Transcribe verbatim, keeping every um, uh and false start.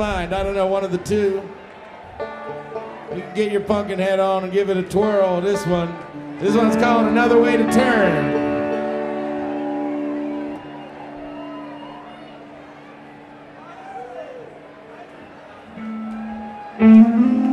mind. I don't know, one of the two. You can get your pumpkin head on and give it a twirl. This one, this one's called Another Way to Turn. Mm-hmm.